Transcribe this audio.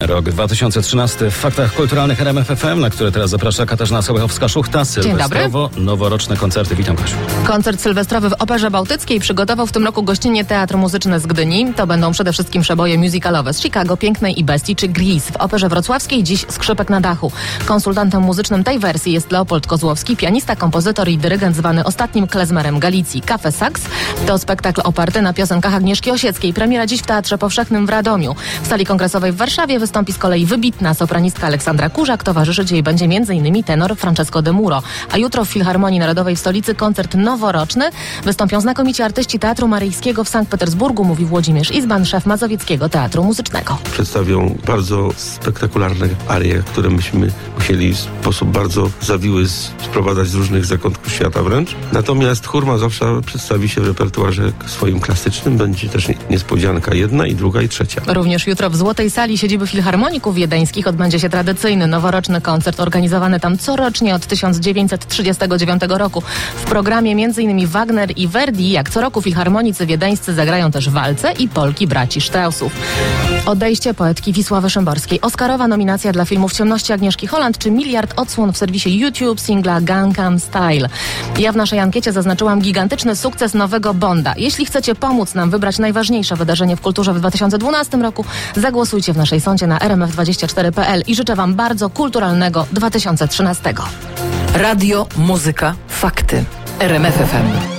Rok 2013 w Faktach Kulturalnych RMF FM, na które teraz zaprasza Katarzyna Sołechowska-Szuchta. Sylwestrowo noworoczne koncerty. Witam, Kasiu. Koncert sylwestrowy w Operze Bałtyckiej przygotował w tym roku gościnnie Teatr Muzyczny z Gdyni. To będą przede wszystkim przeboje musicalowe z Chicago, Pięknej i Bestii czy Grease. W Operze Wrocławskiej dziś Skrzypek na dachu. Konsultantem muzycznym tej wersji jest Leopold Kozłowski, pianista, kompozytor i dyrygent zwany ostatnim klezmerem Galicji. Cafe Sax to spektakl oparty na piosenkach Agnieszki Osieckiej. Premiera dziś w Teatrze Powszechnym w Radomiu. W sali kongresowej w Warszawie wystąpi z kolei wybitna sopranistka Aleksandra Kurzak. Towarzyszyć jej będzie m.in. tenor Francesco De Muro. A jutro w Filharmonii Narodowej w stolicy koncert noworoczny. Wystąpią znakomici artyści Teatru Maryjskiego w Sankt Petersburgu, mówi Włodzimierz Izban, szef Mazowieckiego Teatru Muzycznego. Przedstawią bardzo spektakularne arie, które myśmy musieli w sposób bardzo zawiły sprowadzać z różnych zakątków świata wręcz. Natomiast chór Mazowsza przedstawi się w repertuarze swoim klasycznym. Będzie też niespodzianka jedna i druga i trzecia. Również jutro w Złotej Sali siedziby Filharmoników Wiedeńskich odbędzie się tradycyjny noworoczny koncert organizowany tam corocznie od 1939 roku. W programie m.in. Wagner i Verdi. Jak co roku filharmonicy wiedeńscy zagrają też walce i polki braci Straussów. Odejście poetki Wisławy Szymborskiej. Oscarowa nominacja dla filmu W ciemności Agnieszki Holland czy miliard odsłon w serwisie YouTube singla Gangnam Style. Ja w naszej ankiecie zaznaczyłam gigantyczny sukces nowego Bonda. Jeśli chcecie pomóc nam wybrać najważniejsze wydarzenie w kulturze w 2012 roku, zagłosujcie w naszej sądzie na rmf24.pl i życzę Wam bardzo kulturalnego 2013. Radio, muzyka, fakty. RMF FM.